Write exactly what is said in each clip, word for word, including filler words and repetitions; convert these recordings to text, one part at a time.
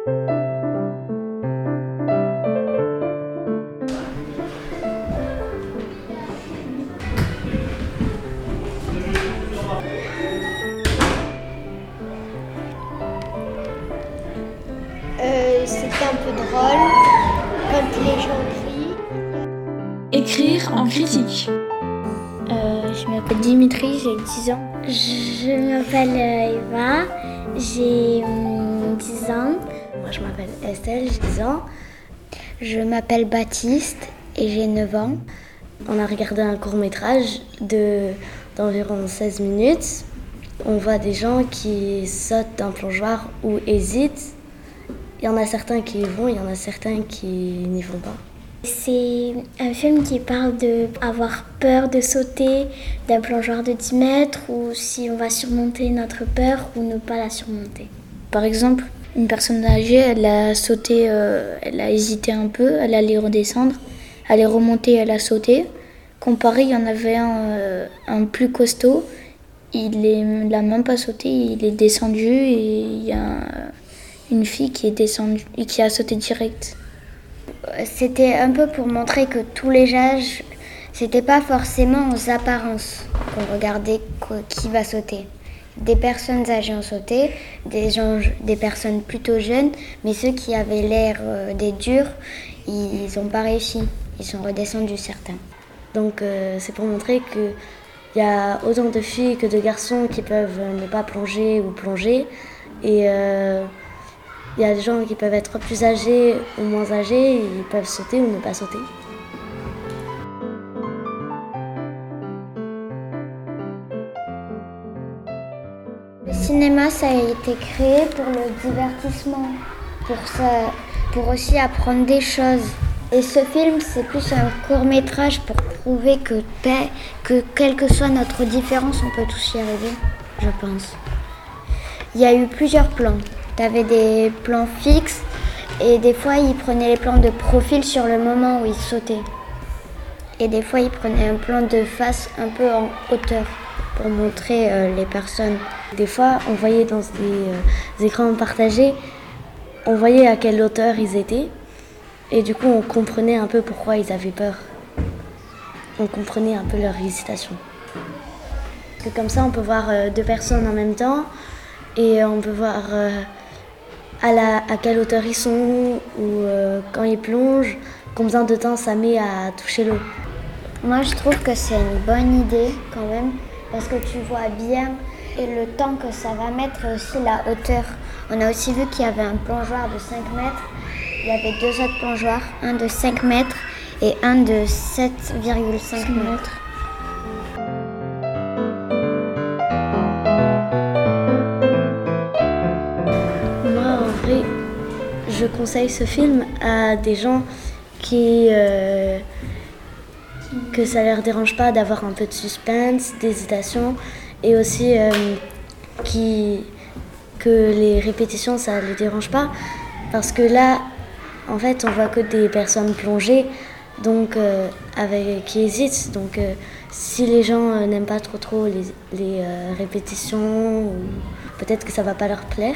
Euh, c'était un peu drôle quand les gens crient. Écrire en critique. Euh, je m'appelle Dimitri, j'ai dix ans. Je m'appelle Eva, j'ai hum, dix ans. Moi je m'appelle Estelle, j'ai dix ans. Je m'appelle Baptiste et j'ai neuf ans. On a regardé un court-métrage de, d'environ seize minutes. On voit des gens qui sautent d'un plongeoir ou hésitent. Il y en a certains qui y vont, il y en a certains qui n'y vont pas. C'est un film qui parle d'avoir peur de sauter d'un plongeoir de dix mètres ou si on va surmonter notre peur ou ne pas la surmonter. Par exemple, une personne âgée, elle a sauté, euh, elle a hésité un peu, elle allait redescendre, elle est remontée, elle a sauté. Comparé, il y en avait un, euh, un plus costaud, il n'a même pas sauté, il est descendu et il y a une fille qui est descendue et qui a sauté direct. C'était un peu pour montrer que tous les âges, c'était pas forcément aux apparences qu'on regardait qui va sauter. Des personnes âgées ont sauté, des, gens, des personnes plutôt jeunes, mais ceux qui avaient l'air euh, des durs, ils n'ont pas réussi. Ils sont redescendus certains. Donc euh, c'est pour montrer qu'il y a autant de filles que de garçons qui peuvent ne pas plonger ou plonger. Et euh, il y a des gens qui peuvent être plus âgés ou moins âgés, et ils peuvent sauter ou ne pas sauter. Le cinéma, ça a été créé pour le divertissement, pour, ça, pour aussi apprendre des choses. Et ce film, c'est plus un court-métrage pour prouver que, que quelle que soit notre différence, on peut tous y arriver, je pense. Il y a eu plusieurs plans. Tu avais des plans fixes et des fois, ils prenaient les plans de profil sur le moment où ils sautaient. Et des fois, ils prenaient un plan de face un peu en hauteur pour montrer euh, les personnes. Des fois, on voyait dans des, euh, des écrans partagés, on voyait à quelle hauteur ils étaient. Et du coup, on comprenait un peu pourquoi ils avaient peur. On comprenait un peu leur hésitation. Parce que comme ça, on peut voir euh, deux personnes en même temps et on peut voir euh, à, la, à quelle hauteur ils sont ou euh, quand ils plongent, combien de temps ça met à toucher l'eau. Moi, je trouve que c'est une bonne idée quand même parce que tu vois bien et le temps que ça va mettre et aussi la hauteur. On a aussi vu qu'il y avait un plongeoir de cinq mètres. Il y avait deux autres plongeoirs, un de cinq mètres et un de sept virgule cinq mètres. Moi, en vrai, je conseille ce film à des gens qui... Euh, que ça leur dérange pas d'avoir un peu de suspense, d'hésitation et aussi euh, qui, que les répétitions, ça les dérange pas parce que là, en fait, on voit que des personnes plongées, donc euh, avec, qui hésitent. Donc, euh, si les gens euh, n'aiment pas trop trop les, les euh, répétitions, ou peut-être que ça va pas leur plaire.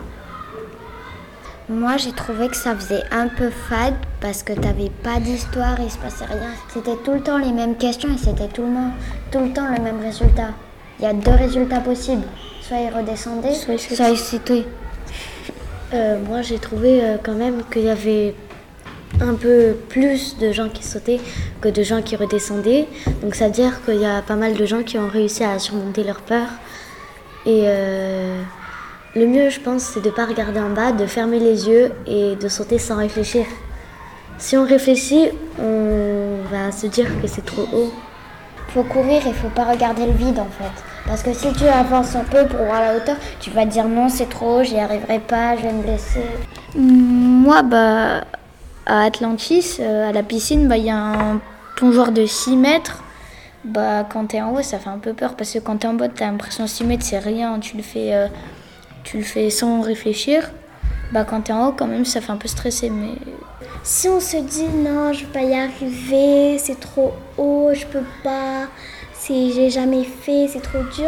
Moi, j'ai trouvé que ça faisait un peu fade parce que t'avais pas d'histoire, il se passait rien. C'était tout le temps les mêmes questions et c'était tout le, monde, tout le temps le même résultat. Il y a deux résultats possibles. Soit ils redescendaient, soit ils, soit ils sautaient. Euh, moi, j'ai trouvé euh, quand même qu'il y avait un peu plus de gens qui sautaient que de gens qui redescendaient. Donc, ça veut dire qu'il y a pas mal de gens qui ont réussi à surmonter leur peur. Et euh, le mieux, je pense, c'est de ne pas regarder en bas, de fermer les yeux et de sauter sans réfléchir. Si on réfléchit, on va se dire que c'est trop haut. Il faut courir et il ne faut pas regarder le vide en fait. Parce que si tu avances un peu pour voir la hauteur, tu vas te dire non, c'est trop haut, j'y arriverai pas, je vais me blesser. Moi, bah, à Atlantis, euh, à la piscine, bah, y a un plongeoir de six mètres. Bah, quand t'es en haut, ça fait un peu peur parce que quand t'es en bas, t'as l'impression que six mètres, c'est rien, tu le fais, euh, tu le fais sans réfléchir. Bah, quand t'es en haut, quand même, ça fait un peu stresser. Mais si on se dit non, je vais pas y arriver, c'est trop haut, je peux pas, c'est, j'ai jamais fait, c'est trop dur,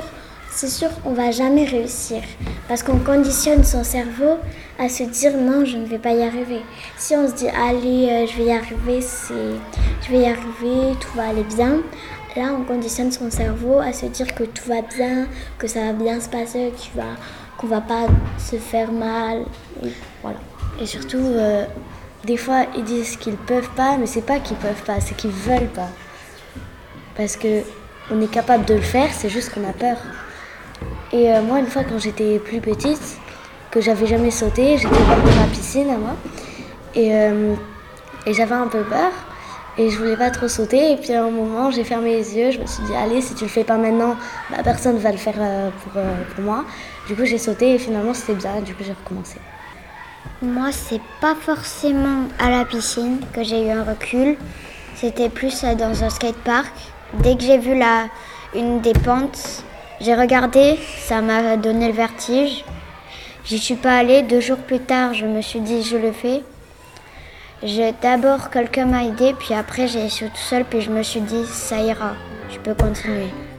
C'est sûr, on va jamais réussir parce qu'on conditionne son cerveau à se dire non, je ne vais pas y arriver. Si on se dit allez, euh, je vais y arriver, c'est, je vais y arriver, tout va aller bien. Là, on conditionne son cerveau à se dire que tout va bien, que ça va bien se passer, qu'il va, qu'on va pas se faire mal. Et voilà. Et surtout, euh, des fois, ils disent qu'ils peuvent pas, mais c'est pas qu'ils peuvent pas, c'est qu'ils veulent pas. Parce que on est capable de le faire, c'est juste qu'on a peur. Et euh, moi, une fois, quand j'étais plus petite, que j'avais jamais sauté, j'étais au bord de ma piscine à moi, et, euh, et j'avais un peu peur, et je voulais pas trop sauter. Et puis à un moment, j'ai fermé les yeux, je me suis dit, allez, si tu le fais pas maintenant, bah, personne va le faire euh, pour, euh, pour moi. Du coup, j'ai sauté, et finalement, c'était bien, du coup, j'ai recommencé. Moi, c'est pas forcément à la piscine que j'ai eu un recul. C'était plus dans un skatepark. Dès que j'ai vu la, une des pentes, j'ai regardé, ça m'a donné le vertige. J'y suis pas allée. Deux jours plus tard, je me suis dit, je le fais. J'ai, d'abord, quelqu'un m'a aidé, puis après, j'ai essayé tout seul, puis je me suis dit, ça ira, je peux continuer.